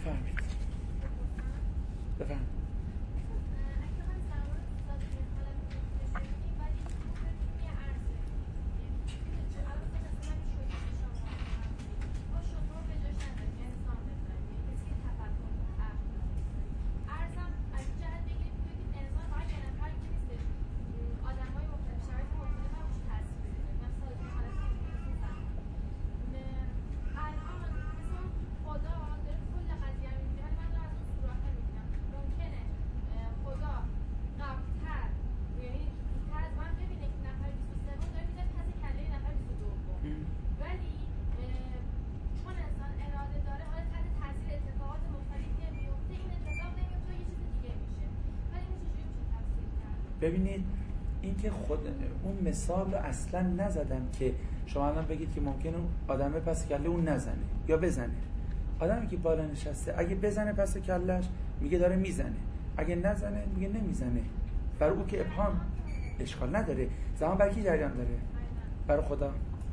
بفرمایید. بفرمایید. ببینید این که خود اون مثال رو اصلا نزدم که شما الان بگید که ممکنه آدمه پس کله اون نزنه یا بزنه. آدمی که بالا نشسته اگه بزنه پس کلهش میگه داره میزنه، اگه نزنه میگه نمیزنه. برای او که ابهام اشکال نداره. زمان برای کی جریان داره؟ برای خدا؟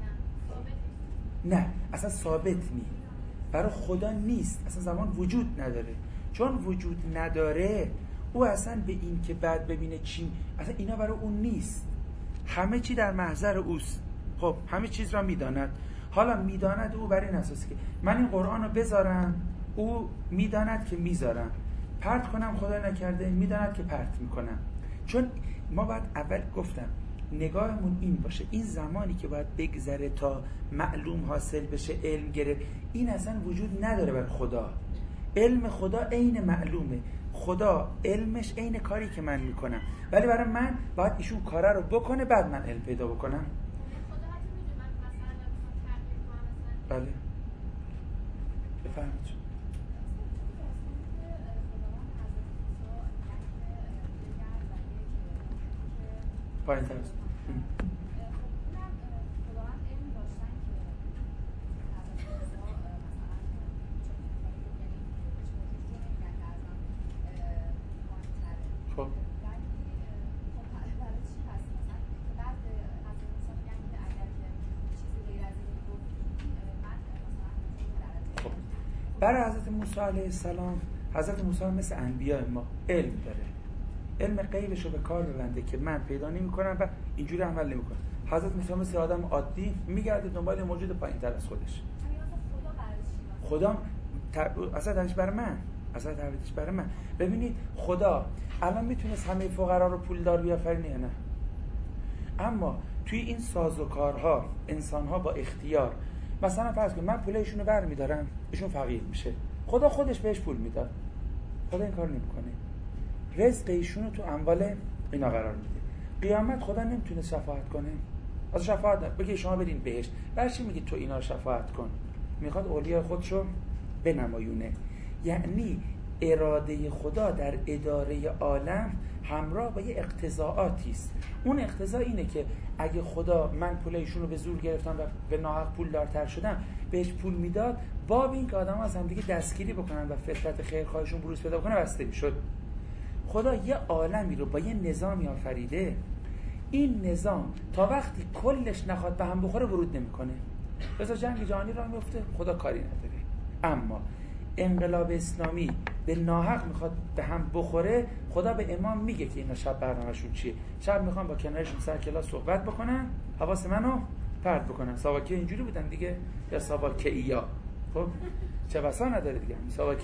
نه، اصلا ثابت نیست. برای خدا نیست، اصلا زمان وجود نداره. چون وجود نداره او اصلا به این که بعد ببینه چی، اصلا اینا برای اون نیست. همه چی در محضر اوست. خب همه چیز را میداند. حالا میداند او برای این اساس که من این قرآن رو بذارم، او میداند که میذارم، پرت کنم خدا نکرده میداند که پرت میکنم. چون ما باید اول گفتم نگاهمون این باشه، این زمانی که باید بگذره تا معلوم حاصل بشه، علم گرفت، این اصلا وجود نداره برای خدا. علم خدا عین معلومه، خدا علمش عین کاری که من میکنم، ولی برای من باید ایشون کاره رو بکنه بعد من علم پیدا بکنم. بله بفرمایید. پایین تر است. خب برای حضرت موسی علیه السلام، حضرت موسی مثل انبیاء ما علم داره، علم غیبش رو به کار ببنده که من پیدا نمی‌کنم و اینجوری عمل نمی‌کنم. حضرت موسی مثل آدم عادی میگرده دنبال موجود پایین‌تر از خودش. خدا اصلا تربیتش برای من، اصلا تربیتش برای من. ببینید خدا الان میتونست همه فقرا رو پولدار بیافرینه یا نه؟ اما توی این سازوکارها انسان‌ها با اختیار، مثلا فرض کن من پول ایشونو برمی‌دارم، ایشون فقیر میشه، خدا خودش بهش پول میداد. خدا این کار نمی‌کنه. رزق ایشونو تو اموال اینا قرار میده. قیامت خدا نمیتونه شفاعت کنه. از شفاعت بگه شما برین بهشت. برای چی میگی تو اینا شفاعت کن؟ میخواد اولیاء خودشو بنمایونه. یعنی اراده خدا در اداره عالم همراه با یه اقتضاعاتی است. اون اقتضا اینه که اگه خدا من پول ایشونو به زور گرفتم و به ناحق پولدارتر شدم بهش پول میداد، باب این که آدم‌ها از هم دیگه دستگیری بکنن و فطرت خیرخواهشون بروز پیدا کنه بسته میشد. خدا یه عالمی رو با یه نظامی آفریده، این نظام تا وقتی کلش نخواد به هم بخوره ورود نمیکنه. مثلا جنگ جهانی راه میفته خدا کاری نداره. اما انقلاب اسلامی به ناحق میخواد به هم بخوره، خدا به امام میگه که اینا شب برنامه‌شون چیه. شب میخوام با کنارشون سر کلاس صحبت بکنن، حواس منو پرت بکنن. ساواکی اینجوری بودن دیگه، یا ساواکی‌یا. خب چه بسا نداره دیگه.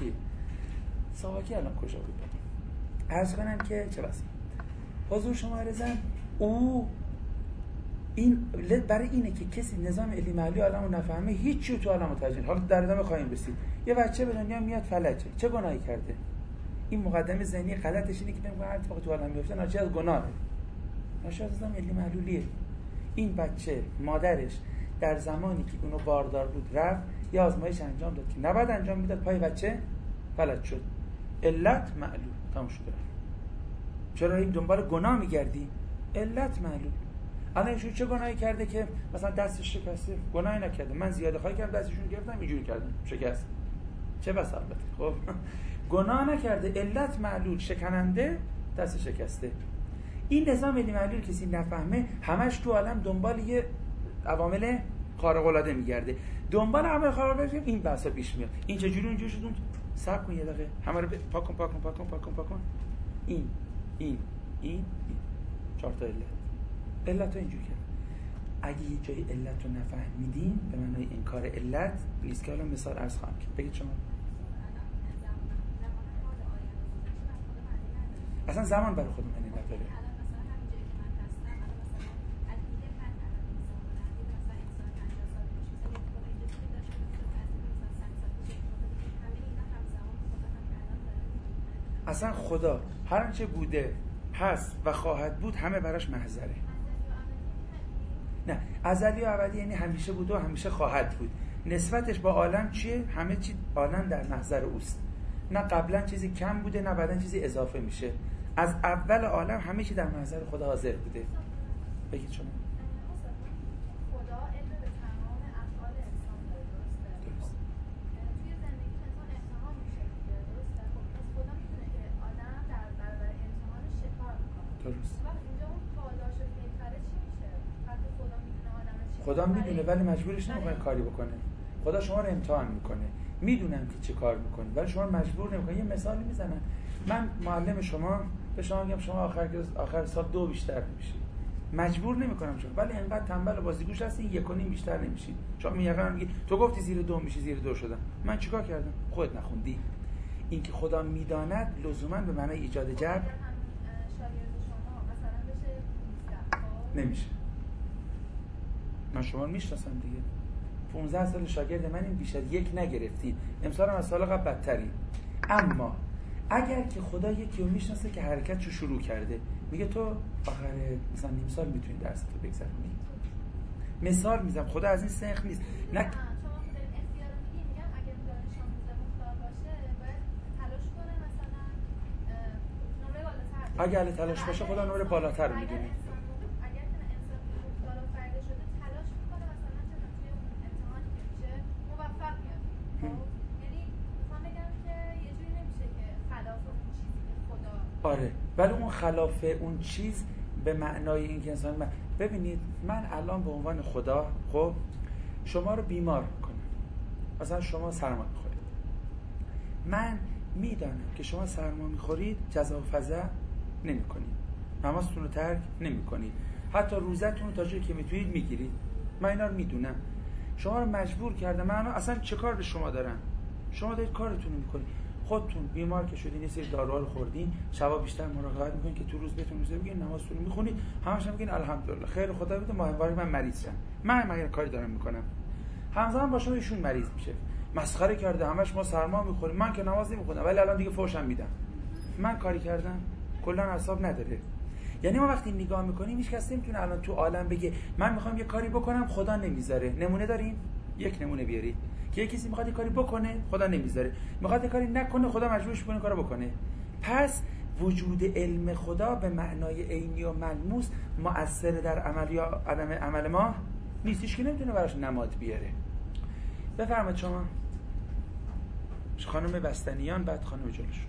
ساواکی الان کجا بود؟ عرض کنم که چه بسا حضور شما رزن او این برای اینه که کسی نظام علی محلی عالمو نفهمه، هیچی تو عالمو تجلیل. حالا در ادامه خواهیم رسید. یه بچه به دنیا میاد فلجه، چه گناهی کرده؟ این مقدمه ذهنی غلطش اینه که میگه هر اتفاقی تو عالم میفته ناشی از گناهه، ناشی از نظام علی محلیه. این بچه مادرش در زمانی که اونو باردار بود رفت یه آزمایش انجام داد که نباید انجام میداد، پای بچه فلج شد. علت معلول، تموم شد. چرا این دنبال گناه میگردی؟ علت معلول. الان ایشون چه گناهی کرده که مثلا دستش شکسته؟ گناهی نکرده. من زیاده خواهی کردم دستشون گرفتم اینجوری کردم شکست. چه بس البته. خب گناه نکرده، علت معلول، شکننده، دست شکسته. این نظام علی معلول کسی نفهمه همش تو عالم دنبال یه عوامل خارق العاده میگرده. دنبال عمل خراب بریم این بحثا پیش میاد. این چجوری اونجوری شد؟ صبر کن یه دقیقه همه رو پاک کن. این 4 تا علت رو اینجوری کرد. اگه یه جای علت رو نفهمیدین به معنای انکار علت نیست که حالا مثال عرض خواهم کرد. بگید شما. اصلا زمان برای خود معنی نداره. اصلا خدا هر آنچه بوده هست و خواهد بود همه براش محضره. نه ازلی و ابدی یعنی همیشه بوده و همیشه خواهد بود. نسبتش با عالم چیه؟ همه چی عالم در محضر اوست. نه قبلا چیزی کم بوده نه بعدا چیزی اضافه میشه. از اول عالم همه چی در محضر خدا حاضر بوده. بگید شما. خدا علم به تمام افعال انسان داره، درسته؟ توی زندگی انسان امتحان میشه دیگه، درسته؟ خب خدا میدونه که آدم در برابر امتحانش چه کار میکنه. درست. وقتی اینجا اون پاداش و پیکره چی میشه؟ وقتی خدا میدونه آدم چی خدا میدونه ولی مجبورش نمیکنه کاری بکنه. خدا شما رو امتحان میکنه. میدونم که چه کار میکنی ولی شما مجبور نمیکنه. یه مثالی میزنم. من معلم شما به شما میگم شما آخر سال 2 بیشتر نمیشید. مجبور نمیکنم شما ولی انقدر تنبل و بازیگوش هستین 1.5 بیشتر نمیشید. شما میگی تو گفتی زیر 2 میشی زیر 2 شدم. من چیکار کردم؟ خودت نخوندی. این که خدا میداند لزوما به معنای ایجاد جبر شاگرد شما مثلا بشه 15 نمیشه. من شما رو میشناسم دیگه. 15 سال شاگرد من این بیشتر 1 نگرفتین. امسال هم از سال قبل بدترین. اما اگر که خدا یکی رو میشناسه که حرکتشو شروع کرده میگه تو آخر مثلا نیم سال میتونی درس تو بگذرونی. مثال میزنم خدا از این سنخ نیست. نه شما خود اختیار میگی میگم اگه دانش آموز مختار باشه باید تلاش کنه مثلا نمره بالاتر. اگه اهل تلاش باشه خدا نمره بالاتر میدونه. اگر انسان مختار و فرده شده تلاش میکنه مثلا چه توی امتحانی که میشه موفق میاد. یعنی میخوام بگم که یه جوری نمیشه که خلاف اون چیزی که خدا آره ولی اون خلاف اون چیز به معنای اینکه انسان ببینید من الان به عنوان خدا خب شما رو بیمار میکنم. مثلا شما سرما میخورید. من میدانم که شما سرما میخورید جزا و فضا نمیکنید. نمازتون رو ترک نمیکنید. حتی روزتون رو تا جایی که میتونید میگیرید. من اینا رو میدونم. شما رو مجبور کردم. من اصلا چه کار به شما دارم؟ شما دارید کارتون رو میکنید. خودتون بیمار که شدین یه سری داروها رو خوردین شبا بیشتر مراقبت میکنین که تو روز بهتون روزه بگین نمازتون رو میخونید همش هم میگین الحمدلله خیر خدا بده ماهواره من مریض شدم. من مگر کاری دارم میکنم؟ همزمان با شما ایشون مریض میشه. مسخره کرده همش ما سرما میخوریم. من که نماز نمیخونم ولی الان دیگه فوشم میدم. من کاری کردم؟ کلا اعصاب نداره. یعنی ما وقتی نگاه میکنیم هیچ کس نمیتونه الان تو عالم بگه من میخوام یه کاری بکنم خدا نمیذاره. نمونه دارین؟ یک نمونه بیارید که یه کسی میخواد یه کاری بکنه خدا نمیذاره. میخواد یه کاری نکنه خدا مجبورش کنه کارو بکنه. پس وجود علم خدا به معنای عینی و ملموس مؤثر در عمل یا عدم عمل ما نیستش که نمیتونه براش نماد بیاره. بفرمایید شما. خانم بستنیان بعد خانم جلوش.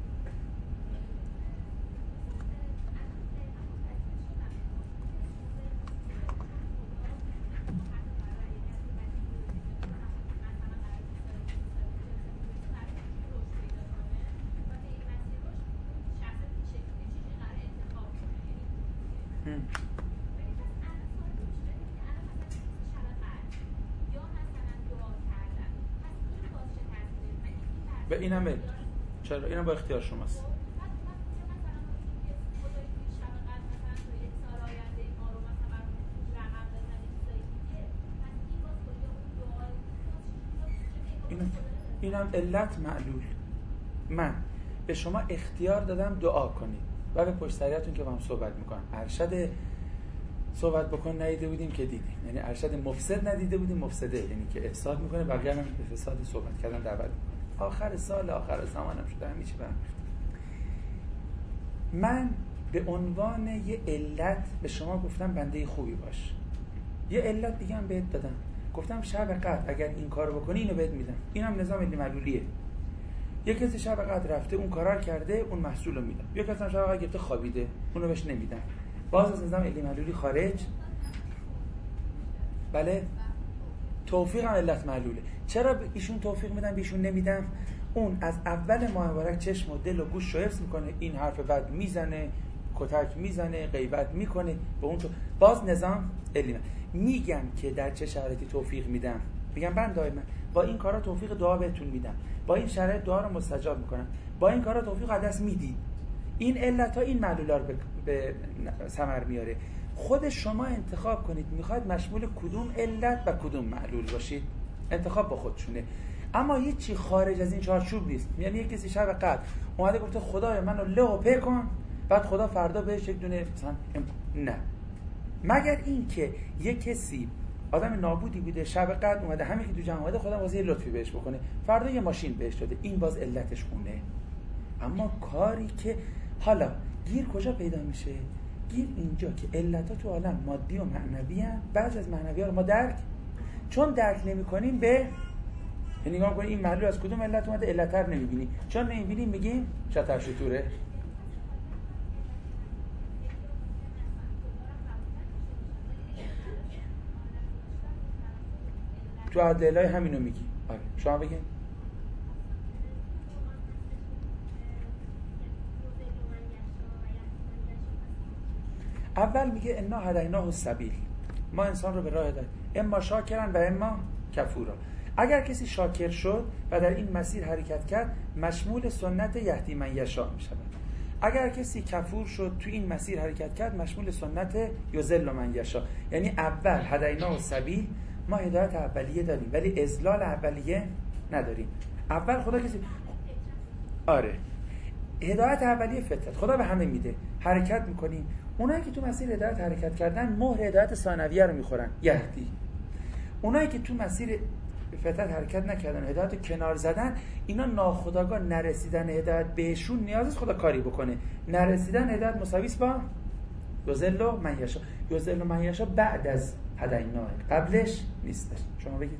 به اینم چرا اینم با اختیار شماست. اینم علت معلول. من به شما اختیار دادم دعا کنید و به پشت سریعتون که با هم صحبت میکنم. ارشد صحبت بکن ندیده بودیم که دیدیم. یعنی ارشد مفسد ندیده بودیم مفسده، یعنی که افساد میکنه بقیه هم به فساد صحبت کردن دعوت میکنه. آخر سال آخر زمانم شده همین چی برمیخواد. من به عنوان یه علت به شما گفتم بنده خوبی باش. یه علت دیگه هم بهت دادم. گفتم شب قدر اگر این کارو بکنی اینو بهت میدم. اینم نظام علمی معلولیه. یک کسی شب قدر رفته اون کارا رو کرده اون محصول رو میدم. یک کسی شب قدر گرفته خوابیده اونو بهش نمیدم. باز از نظام علمی معلولی خارج. بله توفیق هم علت معلوله. چرا ایشون توفیق میدن بیشون نمیدن؟ اون از اول ماه مبارک چشم و دل و گوش رو حفظ میکنه، این حرف بد میزنه، کتک میزنه، غیبت میکنه، به اون باز نظام علمی. میگم که در چه شرایطی توفیق میدم، میگم من دائما با این کارا توفیق دعا بهتون میدم، با این شرایط دعا رو مستجاب میکنم، با این کارا توفیق از دست میدید. این علت ها این معلولا رو به ثمر میاره. خود شما انتخاب کنید میخواید مشمول کدوم علت و کدوم معلول باشید، انتخاب با خودشونه. اما هیچی خارج از این چارچوب نیست. یعنی یک کسی شب قدر اومده گفته خدایا منو له و په کن، بعد خدا فردا بهش یک دونه مثلا نه، مگر این که یک کسی آدم نابودی بوده شب قدر اومده همین که تو جمع اومده خدا واسه لطفی بهش بکنه، فردا یه ماشین بهش داده، این باز علتش اونه. اما کاری که حالا گیر کجا پیدا میشه؟ گیر اینجا که علت‌ها تو عالم مادی و معنوی ان، بعضی از معنوی‌ها رو ما چون درک نمی‌کنیم به نگاه کنیم این معلول از کدوم علت اومده، علت رو نمی‌بینیم، چون نمی‌بینیم میگیم چتر شطوره. تو عدلای همینو میگی. آره شما بگین. اول میگه انا هدیناه السبیل، ما انسان رو به راه هدایت، اما شاکرن و اما کفورا. اگر کسی شاکر شد و در این مسیر حرکت کرد مشمول سنت یهدی من یشاء میشود. اگر کسی کفور شد تو این مسیر حرکت کرد مشمول سنت یضل من یشاء. یعنی اول هدیناه السبیل، ما هدایت اولیه داریم ولی اضلال اولیه نداریم. اول خدا کسی آره هدایت اولیه فطرت خدا به همه میده، حرکت میکنیم. اونایی که تو مسیر هدایت حرکت کردن مهر هدایت ثانویه رو میخورن یهدی. اونایی که تو مسیر فطرت حرکت نکردن، هدایت کنار زدن، اینا ناخودآگاه نرسیدن هدایت بهشون نیاز است خدا کاری بکنه. نرسیدن هدایت مساوی است با یضل من یشاء. یضل من یشاء بعد از هدیناه، قبلش نیستش. شما بگید.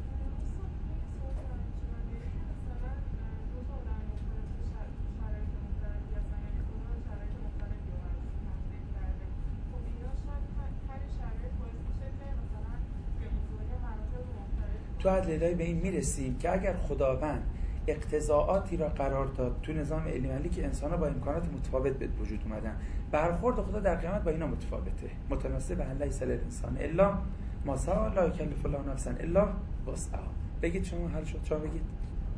تو عدلای به این میرسیم که اگر خداوند اقتضاعاتی را قرار داد تو نظام علمی علی که انسان‌ها با امکانات متفاوت به وجود اومدن، برخورد خدا در قیامت با اینا متفاوته، متناسب ان لیس للانسان الا ما سعی، لا یکلف الله نفسا الا وسعها. بگید شما حل شد. شما بگید.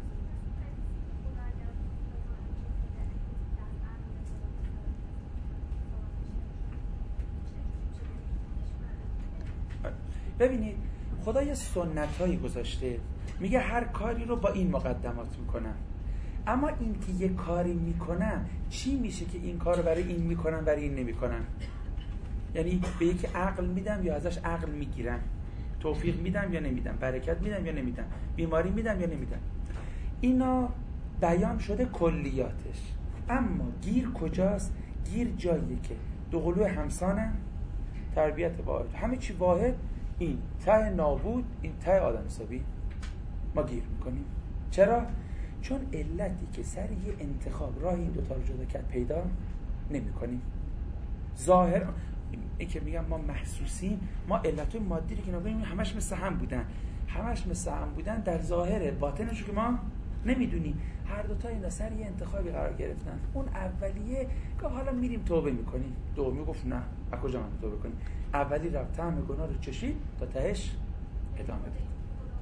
ببینید خدا یه سنتایی گذاشته، میگه هر کاری رو با این مقدمات میکنم. اما این که یه کاری میکنم چی میشه که این کار رو برای این میکنم برای این نمیکنم؟ یعنی به یکی عقل میدم یا ازش عقل میگیرم، توفیق میدم یا نمیدم، برکت میدم یا نمیدم، بیماری میدم یا نمیدم. اینا بیان شده کلیاتش. اما گیر کجاست؟ گیر جاییه که دو قلوه همسانن، تربیت واحد، همه چی واحد، این ته نابود، این ته آدم حسابی ما گیر میکنیم. چرا؟ چون علتی که سر یه انتخاب راه این دوتا رو جدا کرد پیدا نمی کنیم. ظاهر این که میگم ما محسوسیم، ما علتای مادی رو که نگاه همش مثل هم بودن، همش مثل هم بودن، در ظاهر باطنشو که ما نمیدونیم. هر دوتا اینا سر یه انتخابی قرار گرفتن. اون اولیه که حالا میریم توبه میکنیم، دومی گفت نه از کجا من توبه کنیم؟ اولی رفت طعم گناه رو چشید تا تهش ادامه دید.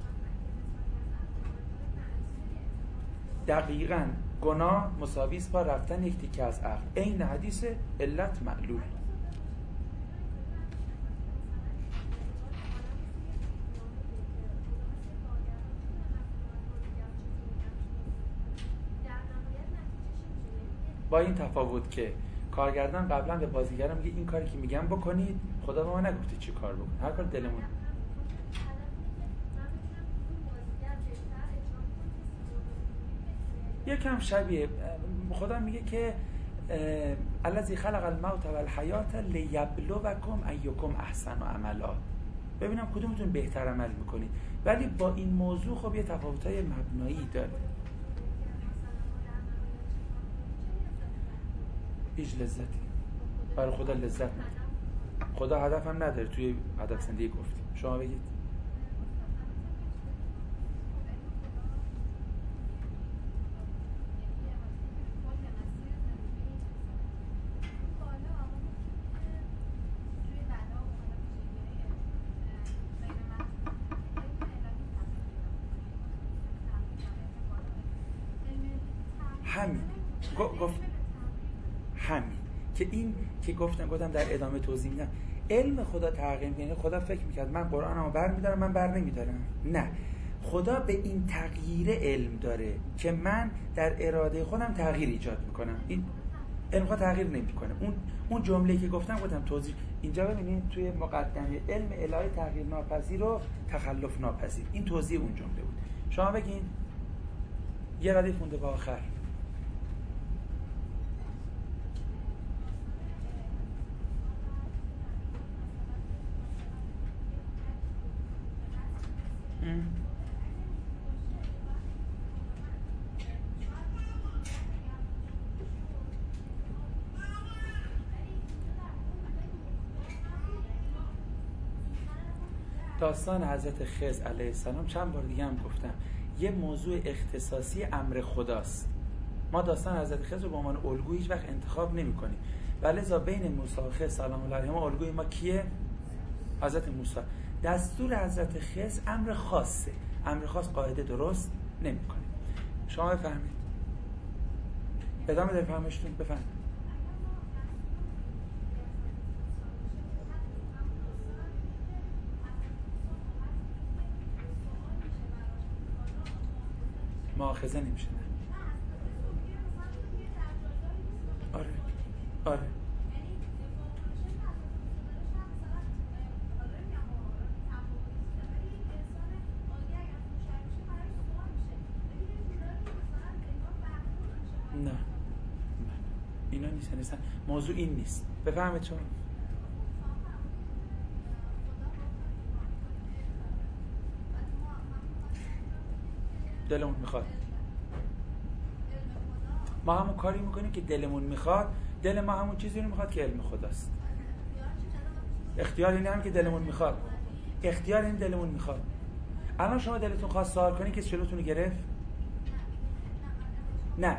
دقیقاً گناه مساوی است با رفتن یک تیکه از عقل. این حدیث علت معلول. با این تفاوت که کارگردان قبلا به بازیگران میگه این کاری که میگم بکنید، خدا به ما نگفته چی کار بکن، هر کار دلمون. یکم شبیه خدا میگه که الذی خلق الموت والحیات لیبلوکم ایکم احسن عملا، ببینم کدومتون بهتر عمل میکنید. ولی با این موضوع خب یه تفاوت‌های مبنایی داره. هیچ لذتی برای خدا لذت نداره. خدا هدف هم نداره، توی هدف زندگی گفتیم. شما بگید. همین همین که این که گفتم در ادامه توضیح میدم. علم خدا تغییر میکنه. خدا فکر میکرد من قرآنمو برمیدارم، من بر نمیدارم. نه، خدا به این تغییر علم داره که من در اراده خودم تغییر ایجاد میکنم. این علم خدا تغییر نمیکنه. اون جمله‌ای که گفتم توضیح اینجا ببینید توی مقدمه علم الهی تغییر ناپذیر و تخلف ناپذیر. این توضیح اون جمله بود. شما بگین یه ردیف مونده با آخر. داستان حضرت خضر علیه السلام چند بار دیگه هم گفتم یه موضوع اختصاصی امر خداست. ما داستان حضرت خضر رو به عنوان الگو هیچ وقت انتخاب نمی کنیم. ولذا بین موسی و خضر سلام الله علیهما الگوی ما کیه؟ حضرت موسی. دستور حضرت خضر امر خاصه. امر خاص قاعده درست نمی کنیم. شما بفهمید. ادامه در فهمشتون بفهمید. مؤاخذه نمیشه. آره نه اینا نیستن. موضوع این نیست. بفهمید چون دلمون میخواد ما همون کاری میکنیم که دلمون میخواد. دل ما همون چیزی رو میخواد که علم خداست. اختیار اینه هم که دلمون میخواد. اختیار این دلمون میخواد. الان شما دلتون خواست سوال کنی که جلوتون رو گرفت؟ نه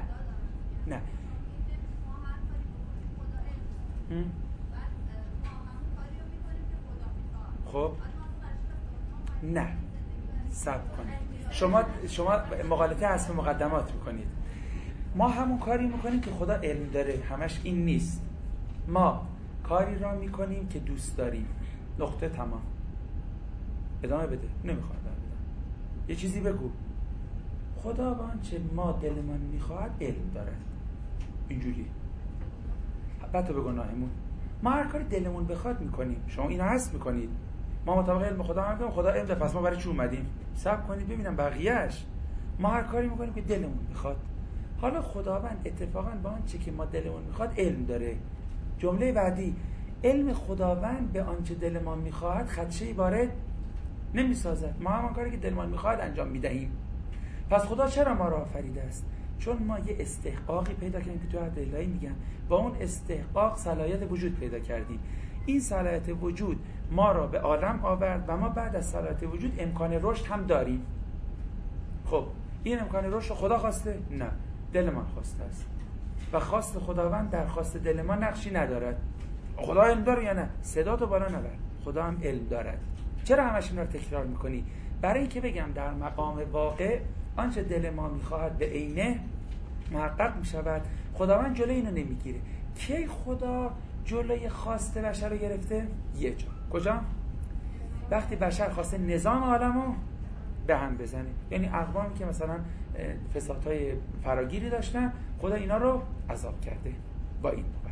خب نه صبر کنید. شما مغالطه حذف مقدمات میکنید. ما همون کاری میکنیم که خدا علم داره. همش این نیست. ما کاری را میکنیم که دوست داریم. نقطه تمام. ادامه بده. نمیخواد بدم. یه چیزی بگو. خدا با آنچه ما دلمان میخواد علم داره. اینجوری. حتی به گناهمون ما هر کاری دلمون بخواد میکنیم. شما اینو حذف میکنید. ما مطابق علم خدا میگیم خدا علم داره، پس ما برای چی اومدیم؟ صبر کنید ببینم بقیه‌اش. ما هر کاری میکنیم که دلمون میخواد. حالا خداوند اتفاقا با آنچه که ما دلمون میخواد علم داره. جمله بعدی علم خداوند به آنچه دل ما میخواد خدشه‌ای وارد نمیسازد. ما همان کاری که دلمان میخواد انجام میدهیم. پس خدا چرا ما را آفریده است؟ چون ما یه استحقاقی پیدا کردیم که تو عهد الهی میگن با اون استحقاق صلاحیت وجود پیدا کردیم. این صلاحیت وجود ما را به عالم آورد و ما بعد از صلاحیت وجود امکان رشد هم داریم. خب این امکان رشد خدا خواسته؟ نه، دل من خواسته است. و خواست خداوند در خواست دل ما نقشی ندارد. خدا علم داره یا نه؟ صدا تو بالا نبر. خدا هم علم دارد. چرا همش اینا رو تکرار میکنی؟ برای اینکه بگم در مقام واقع آنچه دل ما میخواهد به عینه محقق میشود. خداوند جلوی اینو نمیگیره. کی خدا جلوی خواست بشر رو گرفته؟ یه جا. کجا؟ وقتی بشر خواسته نظام عالمو به هم بزنه. یعنی اقوامی که مثلا فسادهای فراگیری داشتن خدا اینا رو عذاب کرده با این مقدمه.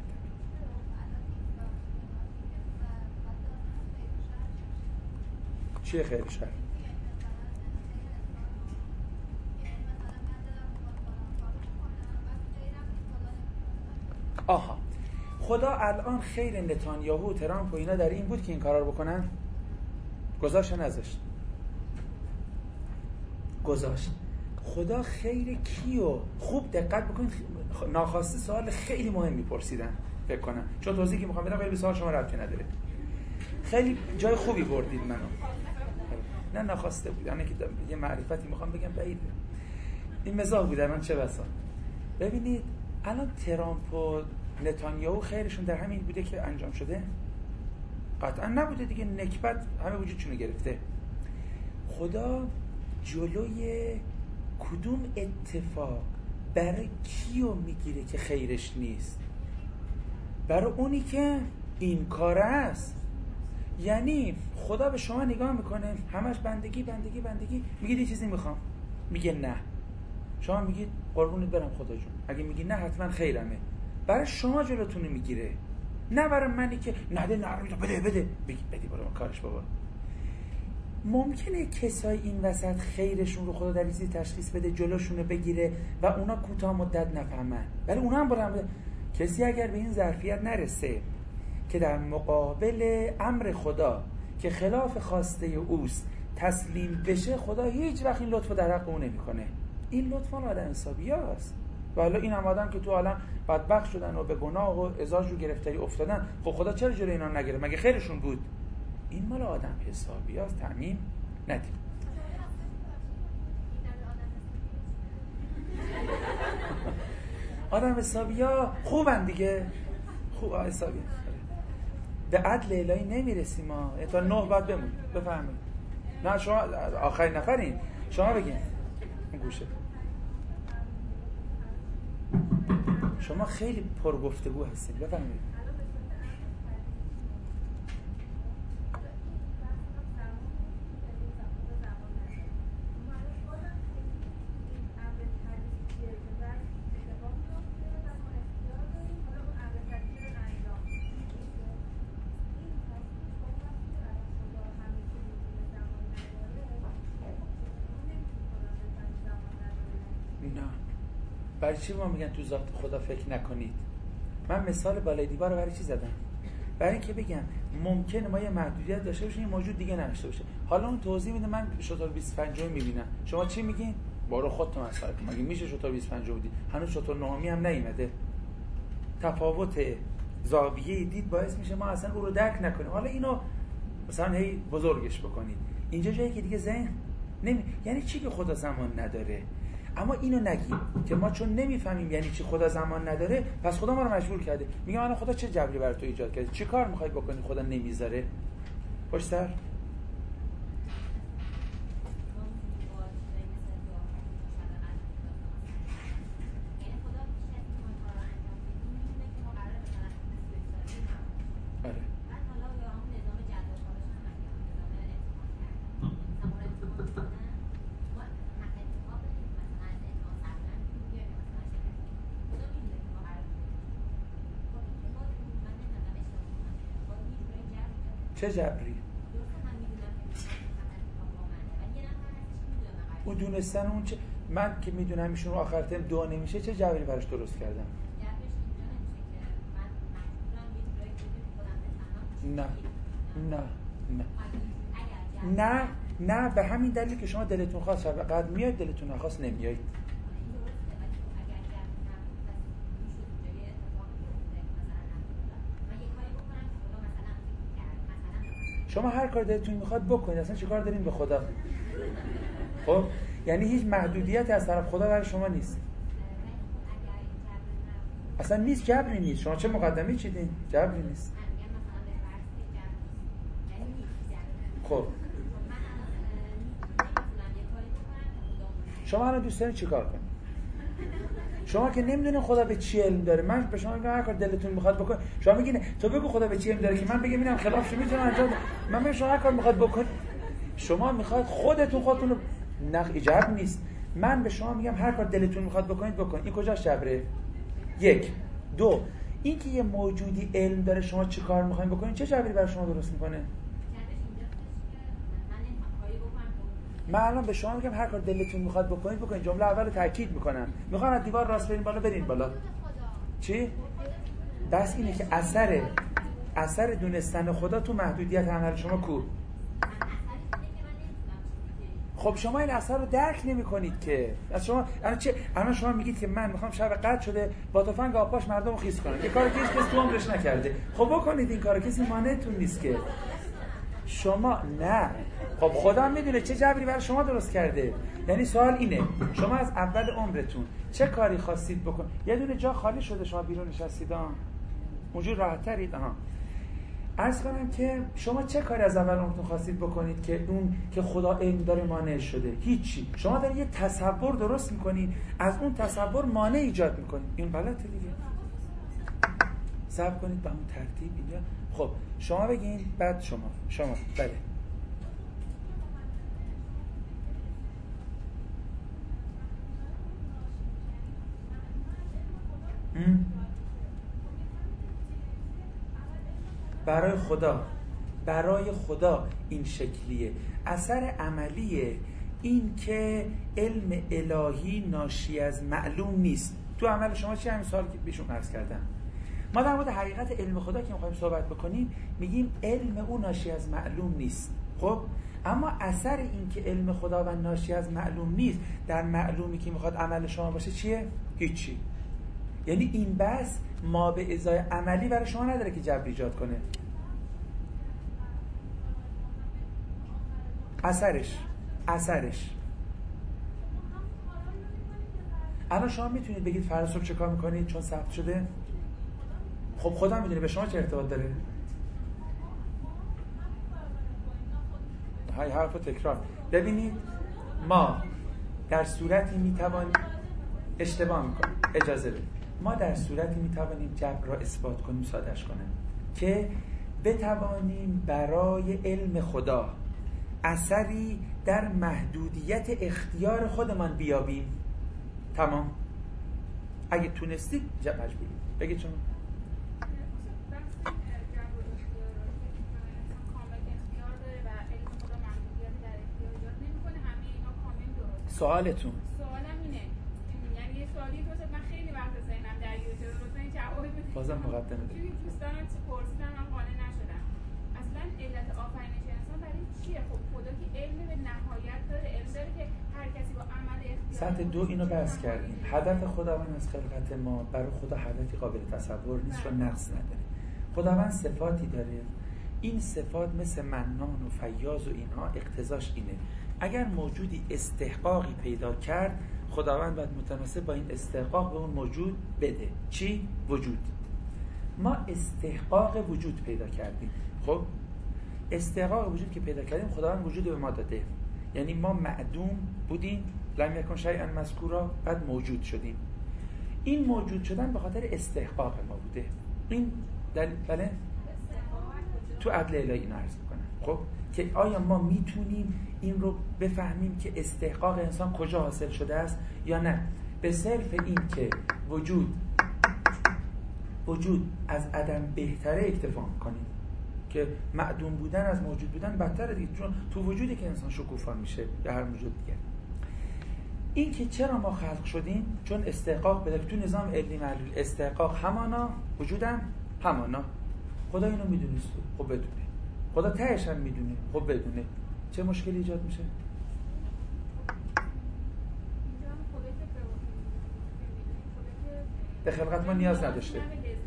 چیه خیر شر؟ آها، خدا الان خیر نتانیاهو و ترامپ و اینا در این بود که این کارا رو بکنن؟ گذاشت نذاشت؟ گذاشت. خدا خیر کیو؟ خوب دقت بکنید. ناخواسته سوال خیلی مهمی پرسیدن فکر کنم، چون توضیحی که میخوام بدم خیلی به سوال شما ربطی نداره. خیلی جای خوبی بردید منو. نه ناخواسته بود، یعنی که یه معرفتی میخوام بگم بعیده. این مزاح بود من چه بسا. ببینید الان ترامپ و نتانیاهو خیرشون در همین بوده که انجام شده؟ قطعا نبوده دیگه. نکبت همه وجودشونو گرفته. خدا جلوی کدوم اتفاق برای کیو میگیره که خیرش نیست؟ برای اونی که این کار است. یعنی خدا به شما نگاه میکنه همش بندگی بندگی بندگی، میگید یه چیزی میخوام، میگه نه، شما میگید قربونت برم خدا جون، اگه میگی نه حتما خیرمه، برای شما جلوتونو میگیره، نه برای منی که نده بده بگی بدی برای کارش بابا. ممکنه کسای این وسط خیرشون رو خدا در چیزی تشخیص بده جلوشونو بگیره و اونا کوتاه مدت نفهمن، ولی اونا هم برن کسی اگر به این ظرفیت نرسه که در مقابل امر خدا که خلاف خواسته اوست تسلیم بشه، خدا هیچ وقت این لطفو در حق اون نمیکنه. این لطف مال آدم حسابیاست. و حالا این هم آدم که تو عالم بدبخت شدن و به گناه و ازاج و گرفتاری افتادن، خب خدا چرا جلوی اینا نگرفت؟ مگه خیرشون بود؟ این مال آدم حسابیاست، تعمیم ندیم. آدم حسابیا خوبن دیگه، خوب حسابی به عدل الهی نمیرسیم ما، تا 9 بعد بمون. بفهمید نه شما آخرین نفرین، شما بگین اون گوشه. شما خیلی پرگفتگو هستید، بفهمید. برای چی ما میگن تو ذات خدا فکر نکنید؟ من مثال بالای دیوار رو برای چی زدم؟ برای اینکه بگم ممکنه ما یه محدودیت داشته باشیم، یه موجود دیگه نداشته باشه. حالا اون توضیح میده، من شطور 25 میبینم، شما چی میگین؟ برو خودتون مسخره کن، مگه میشه شطور 25 بودی؟ هنوز شطور 9 هم نیومده. تفاوت زاویه دید باعث میشه ما اصلا او رو درک نکنیم. حالا اینو مثلا هی بزرگش بکنید. اینجا جایی که دیگه ذهن یعنی چی که خدا زمان نداره؟ اما اینو نگیم که ما چون نمیفهمیم یعنی چی خدا زمان نداره، پس خدا ما رو مجبور کرده. میگم الان خدا چه جبری برای تو ایجاد کرده؟ چی کار میخوای بکنی خدا نمیذاره؟ خوش سر چه جبری؟ او دونستن اون چه؟ من که میدونم ایشون رو آخر ترم دعا نمیشه، چه جبری براش درست کردم؟ نه به همین دلیل که شما دلتون خواست شد قد میاد، دلتون نخواست نمیایید. شما هر کار دلتون میخواد بکنید، اصلا چیکار دارین به خدا؟ خب یعنی هیچ محدودیتی از طرف خدا برای شما نیست، اصلا نیست، جبری نیست. شما چه مقدمه چیدین؟ جبری نیست. خب شما الان دوست دارین چیکار کنید؟ شما که نمیدونین خدا به چی علم داره. من به شما میگم هر کار دلتون میخواد بکن. شما میگین تو بگو خدا به چی علم داره که من بگم اینم خلافش میتونم انجام بدم. من میگم شما هر کار میخواد بکن. شما میخواد خودتون رو ایجاب نیست. من به شما میگم هر کار دلتون میخواد بکنید بکن. این کجاش جبره؟ 1 2 این که یه موجودی علم داره شما چی کار میخواین بکنید، چه جبری برای شما درست میکنه؟ من الان به شما میگم هر کار دلتون میخواد بکنید بکنید. جمله اول تاکید میکنم. میخوام از دیوار راست برین بالا، برین بالا. چی؟ بس اینه که اثر دونستن خدا تو محدودیت عمل شما کو. خب شما این اثر رو درک نمی‌کنید که. از شما الان شما میگید که من میخوام شب قدر شده با تفنگ آبپاش مردم رو خیس کنم. یه کاری که هیچ کس تو عمرش نکرده. خب بکنید این کارو، کسی مانعتون نیست که. شما نه. خب خدا میدونه چه جبری برای شما درست کرده. یعنی سوال اینه، شما از اول عمرتون چه کاری خواستید بکن؟ یه دونه جا خالی شده شما بیرون نشستید، اونجوری راحت ترید. عرض کنم که شما چه کاری از اول عمرتون خواستید بکنید که اون که خدا علم داره مانع شده؟ هیچی. شما دارید یه تصور درست میکنید، از اون تصور مانع ایجاد میکنید. این غلطه دیگه. صبر کنید به اون ترتیب اینجا. خب شما بگین بعد شما بله. برای خدا این شکلیه. اثر عملیه این که علم الهی ناشی از معلوم نیست. تو عمل شما چی؟ همین سوال که بهشون عرض کردم. ما در مورد حقیقت علم خدا که میخوایم صحبت بکنیم میگیم علم او ناشی از معلوم نیست. خب اما اثر این که علم خدا و ناشی از معلوم نیست در معلومی که میخواد عمل شما باشه چیه؟ هیچی. یعنی این بحث ما به ازای عملی برای شما نداره که جبر ایجاد کنه. اثرش الان شما میتونید بگید فردا صبح چه کار میکنید چون ثبت شده؟ خب خدا میدونه به شما چه ارتباط داره؟ های حرف و تکرار. ببینید ما در صورتی میتوانیم اشتباه میکنیم، اجازه بدید، ما در صورتی میتوانیم جبر را اثبات کنیم، سادهش کنیم که بتوانیم برای علم خدا اثری در محدودیت اختیار خودمان بیابیم. تمام. اگه تونستید مجبورید بگید چون سوالتون سوالم اینه، یعنی یه سوالی که من خیلی وقت ذهنم درگیره شده، لطفاً جواب بدید. بازم مقدمه بدید. چون دوستانم چه پرسیدن من قانع نشدم. اصلا علت آفرینش انسان برای چیه؟ خب خدا که علم به نهایت داره، علم داره که هر کسی با عمل اختیار. سطح 2 اینو بحث کردیم. هدف خداوند از خلقت ما برای خدا هدفی قابل تصور نیست و نقص نداره. خداوند صفاتی داره. این صفات مثل منان و فیاض و اینها اقتضاش اینه. اگر موجودی استحقاقی پیدا کرد، خداوند باید متناسب با این استحقاق به اون موجود بده. چی؟ وجود. ما استحقاق وجود پیدا کردیم. خب استحقاق وجود که پیدا کردیم، خداوند وجود به ما داده. یعنی ما معدوم بودیم، لم یکن شیئا مذکورا، بعد موجود شدیم. این موجود شدن به خاطر استحقاق ما بوده. این بله تو عدل الهی اینو عرض میکنم. خب که آیا ما میتونیم این رو بفهمیم که استحقاق انسان کجا حاصل شده است یا نه؟ به صرف این که وجود از عدم بهتره اکتفا میکنیم که معدوم بودن از موجود بودن بدتره دیگه، چون تو وجودی که انسان شکوفا میشه یا هر موجود دیگه. این که چرا ما خلق شدیم؟ چون استحقاق بده. تو نظام علمی معلول استحقاق همانا، وجودم همانا. خدا اینو میدونه، خب بدونه. خدا تهش هم میدونه، خب بدونه. چه مشکلی ایجاد میشه؟ به خلقت ما نیاز نداشته.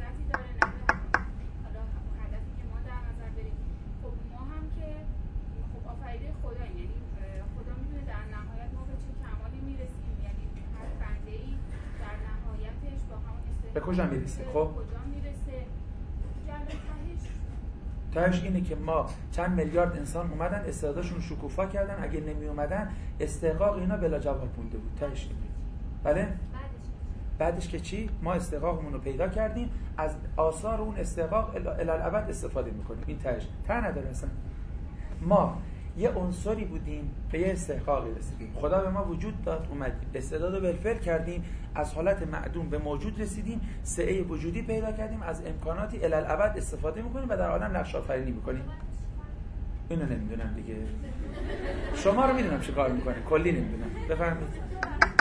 به کجا میرسه؟ خب تهش اینه که ما چند میلیارد انسان اومدن استعدادشون رو شکوفا کردن، اگه نمی اومدن استحقاق اینا بلا جواب مونده بود. تهش اینه. بله؟ بعدش که چی؟ ما استحقاقمون رو پیدا کردیم، از آثار اون استحقاق الالعبد استفاده میکنیم. این تهش نداره اصلا. ما یه عنصری بودیم، به یه استحقاقی رسیدیم. خدا به ما وجود داد، اومدیم استعداد رو بالفعل کردیم، از حالت معدوم به موجود رسیدیم، سعه وجودی پیدا کردیم، از امکاناتی الالعبد استفاده میکنیم و در عالم نقش آفرینی میکنیم. اینو نمیدونم دیگه. شما رو میدونم چه کار میکنه، کلی نمیدونم. بفرمایید.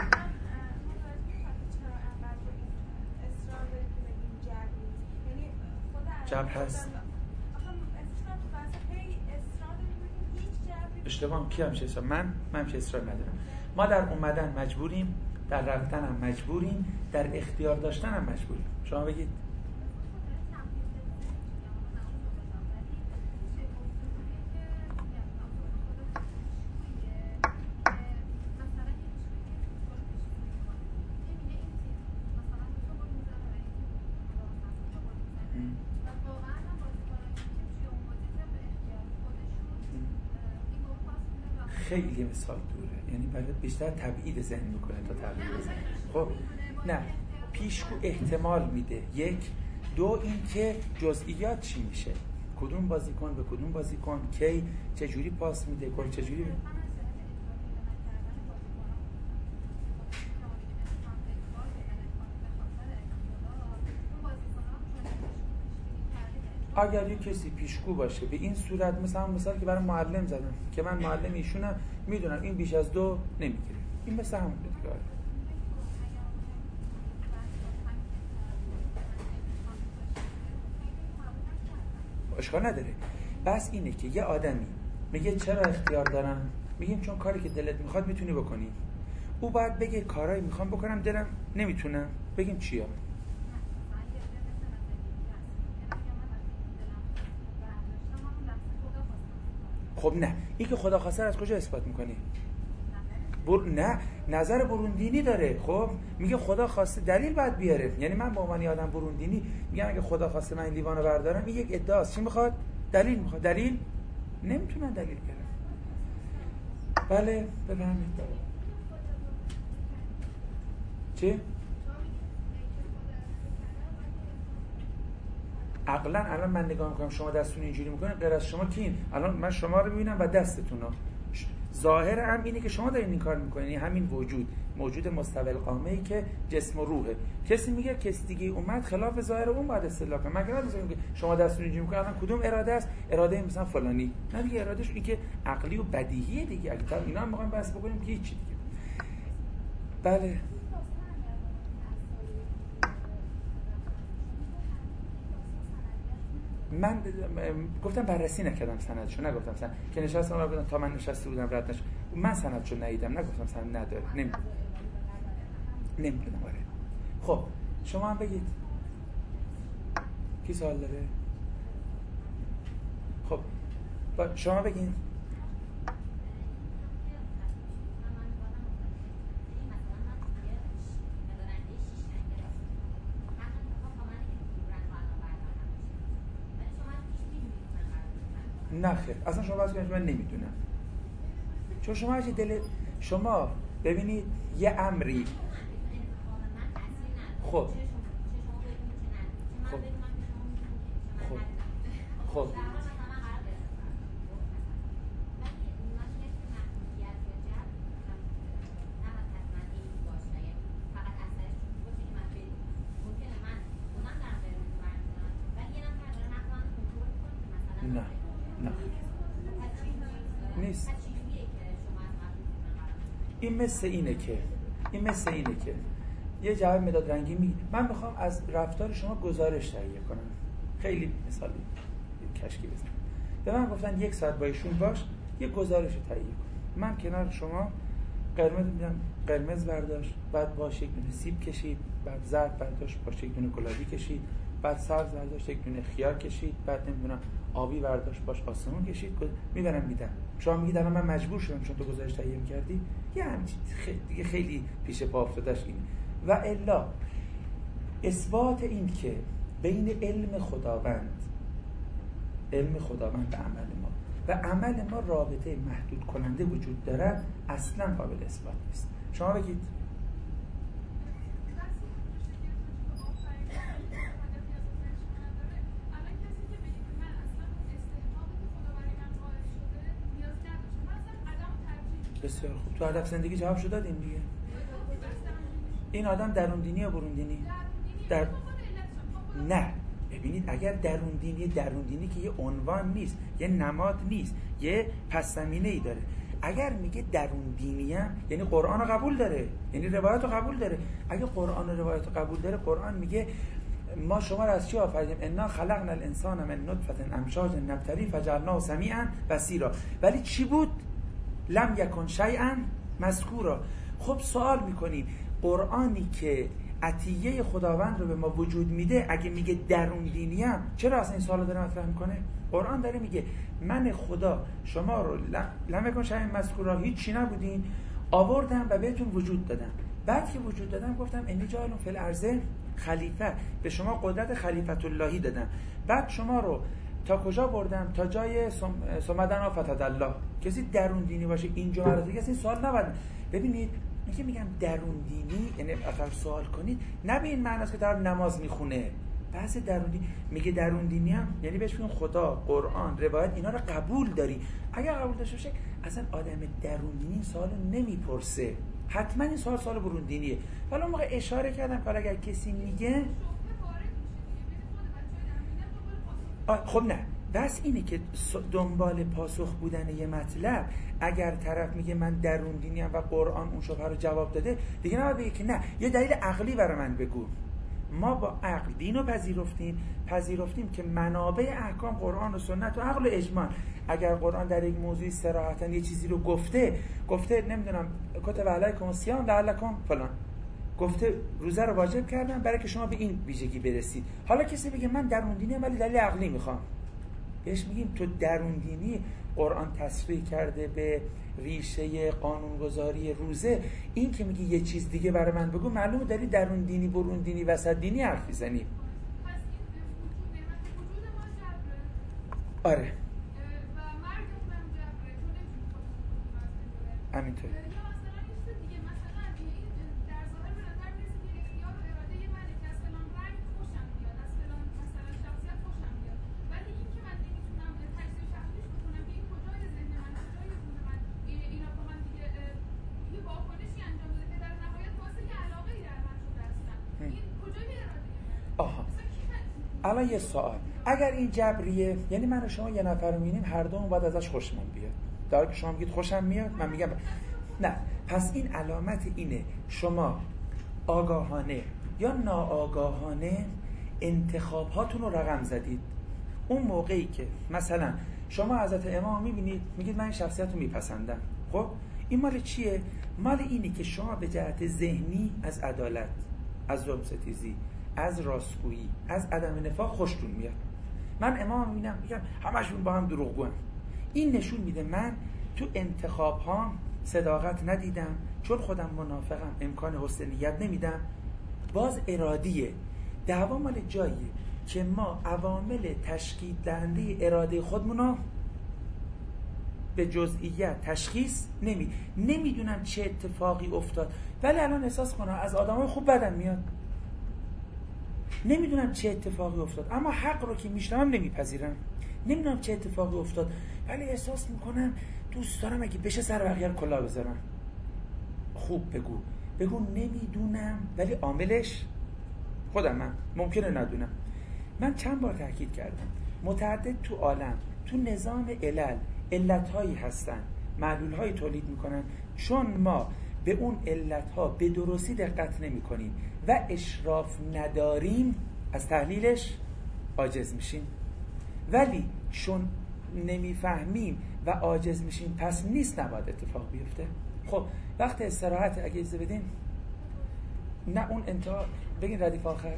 جبر هست. اشتباه کی همشه اصرار؟ من همشه اصرار ندارم. ما در اومدن مجبوریم، در رفتن هم مجبوریم، در اختیار داشتن هم مجبوریم. شما بگید. خیلی مثال دوره، یعنی برای بیشتر تبعید ذهن میکنه تا تبعید ذهن. خب نه، پیشگو احتمال میده، یک. دو اینکه جزئیات چی میشه، کدوم بازیکن به کدوم بازیکن کی چه جوری پاس میده، گل چه جوری. اگر یک کسی پیشگو باشه به این صورت، مثلا که برای معلم زدم که من معلم ایشونم، میدونم این بیش از 2 نمیگیره، این مثل همون دیگه. اشکال نداره. بس اینه که یه آدمی میگه چرا اختیار دارم، میگیم چون کاری که دلت میخواد میتونی بکنی. او باید بگه کارایی میخوام بکنم دلم نمیتونم، بگیم چیا. خب نه، این که خدا خواسته از کجا اثبات میکنی؟ نه، نظر بروندینی داره. خب میگه خدا خواسته، دلیل باید بیاره. یعنی من به عنوان آدم بروندینی میگم اگه خدا خواسته من این لیوانو بردارم، این یک ادعاست. چی میخواد؟ دلیل میخواد. دلیل نمیتونن دلیل بیارن. بله بفهمید. چی؟ عقلا الان من نگاه میکنم شما دستتون اینجوری میکنه، غیر از شما کین؟ الان من شما رو میبینم و دستتون رو. ظاهر هم اینه که شما دارین این کار میکنین. یعنی همین موجود مستوی القامه‌ای که جسم و روحه. کسی میگه کسی دیگه اومد خلاف ظاهر اون باید استدلال کنه. مگر نه که شما دستتون اینجوری میکنین الان کدوم اراده است؟ اراده مثلا فلانی. نه دیگه، ارادهش این که عقلی و بدیهیه دیگه. اگه تا اینا هم میخوایم بحث بکنیم که هیچ دیگه. بله. من گفتم بررسی نکردم سندشو، نگفتم سند که نشستم رو بودم تا من نشسته بودم رد نشد. من سندشو ندیدم، نگفتم سند نداره. نمیدونم. آره خب شما هم بگید کی سوال داره. خب شما بگید. نه خیر، اصلا شما باید کنید من نمیدونم. چون شما هرچی دل شما ببینید یه امری. خب نه نیست. این مثل اینه که یه جواب مداد رنگی می من میخوام از رفتار شما گزارش تهیه کنم. خیلی مثالی کشکی بزنم. به من گفتن 1 ساعت با ایشون باش، یه گزارش تهیه کن. من کنار شما قرمز میدم، قرمز برداشت، بعد باش یک دونه سیب کشید، بعد زرد برداشت باش یک دونه گلابی کشید، بعد سبز برداشت یک دونه خیار کشید، بعد نمیدونم آبی برداشت باش آسمون کشید، میبرم میدم. شما میگید الان من مجبور شدم چون تو گزارش تهیه می‌کردی. یه همین دیگه خیلی پیش پا افتادش اینه. و الا اثبات این که بین علم خداوند به عمل ما و عمل ما رابطه محدود کننده وجود دارد اصلا قابل اثبات نیست. شما بگید. بسیار خوب. تو هدف زندگی جواب شد دادیم دیگه. این آدم درون دینی یا برون دینی؟ نه ببینید، اگر درون دینی که یه عنوان نیست، یه نماد نیست، یه پس زمینه‌ای داره. اگر میگه درون دینیم یعنی قرآن رو قبول داره، یعنی روایت رو قبول داره. اگه قرآن و روایت رو قبول داره، قرآن میگه ما شما رو از چی آفریدیم؟ انا خلقنا الانسان من نطفه امشاج نبتلی فجعلناه سمیعا بصیرا. ولی چی بود؟ لم یکن شیئا مذکورا. خب سوال میکنیم قرآنی که عطیه خداوند رو به ما وجود میده، اگه میگه درون دینیم، چرا اصلا این سوالو داره مطرح میکنه؟ قرآن داره میگه من خدا شما رو لم یکن شیئا مذکورا، هیچی نبودین، آوردم و بهتون وجود دادم. بعد که وجود دادم گفتم انی جاعل فی الارض خلیفه، به شما قدرت خلیفت اللهی دادم. بعد شما رو تا کجا بردم؟ تا جای سمدن و فتد الله. کسی درون دینی باشه این جمله رو دیگه این سوال نباید. ببینید میگم درون دینی یعنی اگر سوال کنید نه به این معنی است که طرف نماز میخونه. بحث درون دینی میگه درون دینی هم یعنی بهش میگن خدا، قرآن، روایت اینا رو قبول داری. اگر قبول داشته باشه اصلا آدم درون دینی این سوالو نمیپرسه. حتما این سوال برون دینیه. ولی اون موقع اشاره کردم که اگر کسی میگه خب نه بس اینه که دنبال پاسخ بودن یه مطلب اگر طرف میگه من درون دینی ام و قرآن اون شبهه رو جواب داده دیگه نباید بگه که نه یه دلیل عقلی برای من بگو. ما با عقل دین رو پذیرفتیم که منابع احکام قرآن و سنت و عقل و اجماع. اگر قرآن در یک موضوعی صراحتاً یه چیزی رو گفته نمیدونم کتب علیکم الصیام لعلکم فلان، گفته روزه رو واجب کردم برای که شما به این ویژگی برسید. حالا کسی بگه من درون دینی ام ولی دلیل عقلی میخوام، بهش میگیم تو درون دینی قرآن تصریح کرده به ریشه قانونگذاری روزه. این که میگی یه چیز دیگه برای من بگو معلومه داری درون دینی برون دینی وسط دینی حرف میزنی. آره همینطوره. الان یه سوال، اگر این جبریه یعنی من و شما یه نفر رو می‌بینیم هر دومون باید ازش خوشمون بیاد، در حالی که شما میگید خوشم میاد من میگم نه، پس این علامت اینه شما آگاهانه یا ناآگاهانه انتخاب هاتون رو رقم زدید. اون موقعی که مثلا شما حضرت امام میبینید میگید من این شخصیت رو میپسندم، خب این مال چیه؟ مال اینی که شما به جهت ذهنی از عدالت، از ظلم ستیزی، از راستگویی، از عدم نفاق خوشتون میاد. من امام میبینم میگم همشون با هم دروغگوان. این نشون میده من تو انتخاب ها صداقت ندیدم، چون خودم منافقم امکان حسن نیت نمیدم. باز ارادیه. دعوا مال جاییه که ما عوامل تشکیل دهنده اراده خودمونو به جزئیات تشخیص نمیدونم چه اتفاقی افتاد ولی الان احساس کنم از آدمای خوب بدم میاد. نمیدونم چه اتفاقی افتاد اما حق رو که میشنوم نمیپذیرم. نمیدونم چه اتفاقی افتاد ولی احساس میکنم دوست دارم اگه بشه سر بقیه رو کلاه بذارم. خوب بگو نمیدونم ولی عاملش خودم من ممکنه ندونم. من چند بار تاکید کردم متعدد تو عالم تو نظام علتهایی هستن، معلولهایی تولید میکنن، چون ما به اون علتها به درستی دقت نمی کنیم و اشراف نداریم از تحلیلش عاجز میشیم. ولی چون نمیفهمیم و عاجز میشیم پس نیست نباید اتفاق بیفته. خب وقت استراحت اگه اجازه بدین، نه اون انتها بگین ردیف آخر.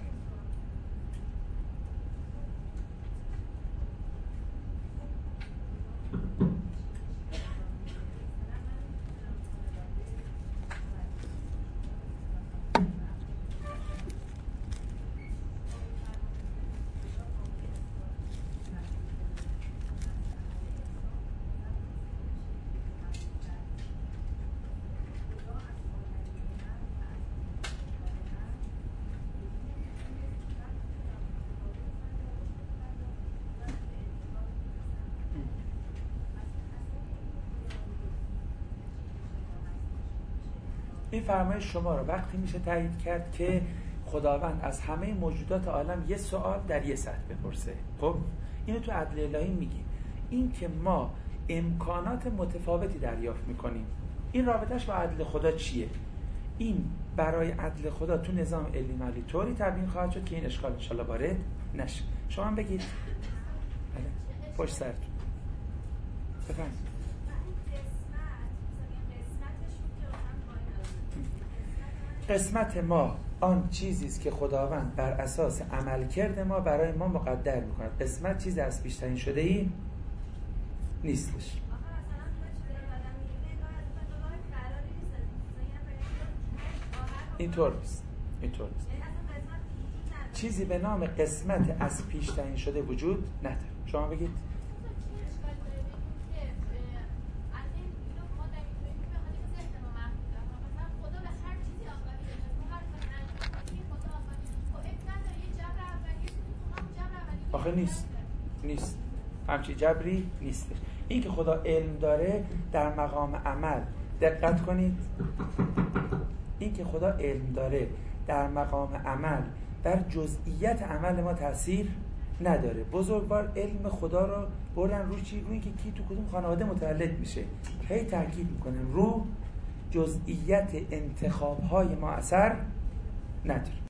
این فرمایش شما رو وقتی میشه تایید کرد که خداوند از همه موجودات عالم یه سوال در یه سطح بپرسه. خب اینو تو عدل الهی میگیم، این که ما امکانات متفاوتی دریافت میکنیم، این رابطش با عدل خدا چیه؟ این برای عدل خدا تو نظام علمی مالی طوری تبیین خواهد شد که این اشکال انشالله وارد نشه. شما هم بگید پشت سرتون بفرمایید. قسمت ما آن چیزی است که خداوند بر اساس عملکرد ما برای ما مقدر می‌کند. قسمت چیز از پیش تعیین شده ای نیستش. اینطور نیست. چیزی به نام قسمت از پیش تعیین شده وجود نداره. شما بگید. آخه نیست همچی جبری نیستش. این که خدا علم داره در مقام عمل، دقت کنید، این که خدا علم داره در مقام عمل در جزئیات عمل ما تأثیر نداره. بزرگوار علم خدا رو بردن رو چی؟ رو این که کی تو کدوم خانواده متولد میشه. هی تاکید میکنم رو جزئیات انتخاب‌های ما اثر نداره.